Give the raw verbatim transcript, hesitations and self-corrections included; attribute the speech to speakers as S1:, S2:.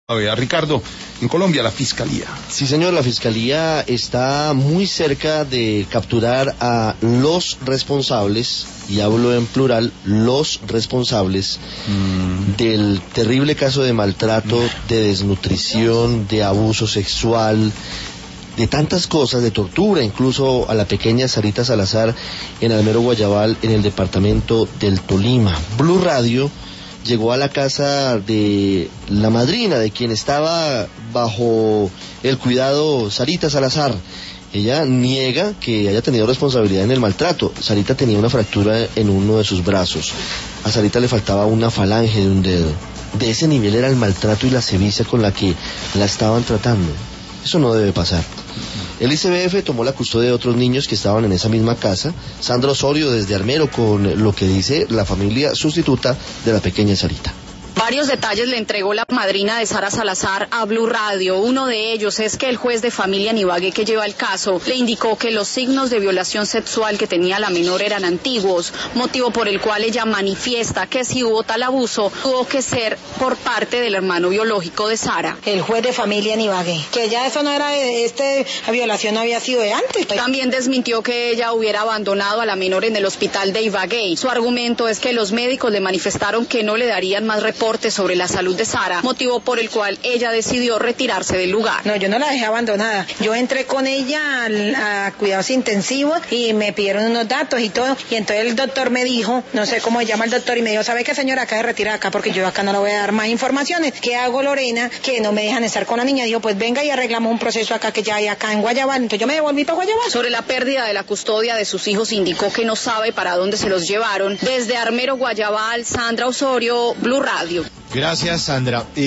S1: A ver, Ricardo, en Colombia la Fiscalía.
S2: Sí, señor, la Fiscalía está muy cerca de capturar a los responsables, y hablo en plural, los responsables mm. del terrible caso de maltrato, de desnutrición, de abuso sexual, de tantas cosas, de tortura, incluso a la pequeña Sarita Salazar en Almero Guayabal, en el departamento del Tolima. Blue Radio llegó a la casa de la madrina de quien estaba bajo el cuidado, Sarita Salazar. Ella niega que haya tenido responsabilidad en el maltrato. Sarita tenía una fractura en uno de sus brazos. A Sarita le faltaba una falange de un dedo. De ese nivel era el maltrato y la sevicia con la que la estaban tratando. Eso no debe pasar. El I C B F tomó la custodia de otros niños que estaban en esa misma casa. Sandra Osorio desde Armero con lo que dice la familia sustituta de la pequeña Sarita.
S3: Varios detalles le entregó la madrina de Sara Salazar a Blue Radio. Uno de ellos es que el juez de familia en Ibagué que lleva el caso le indicó que los signos de violación sexual que tenía la menor eran antiguos, motivo por el cual ella manifiesta que si hubo tal abuso tuvo que ser por parte del hermano biológico de Sara.
S4: El juez de familia en Ibagué, que ya eso no era de este, la violación no había sido de antes. Pues.
S3: También desmintió que ella hubiera abandonado a la menor en el hospital de Ibagué. Su argumento es que los médicos le manifestaron que no le darían más reportes sobre la salud de Sara, motivo por el cual ella decidió retirarse del lugar.
S4: No, yo no la dejé abandonada. Yo entré con ella a, a cuidados intensivos y me pidieron unos datos y todo, y entonces el doctor me dijo, no sé cómo se llama el doctor, y me dijo, ¿sabe qué, señora? Acá de retirar acá porque yo acá no le voy a dar más informaciones. ¿Qué hago, Lorena? Que no me dejan estar con la niña. Dijo, pues venga y arreglamos un proceso acá que ya hay acá en Guayabal. Entonces yo me devolví para Guayabal.
S3: Sobre la pérdida de la custodia de sus hijos indicó que no sabe para dónde se los llevaron. Desde Armero, Guayabal, Sandra Osorio, Blue Radio.
S1: Gracias, Sandra.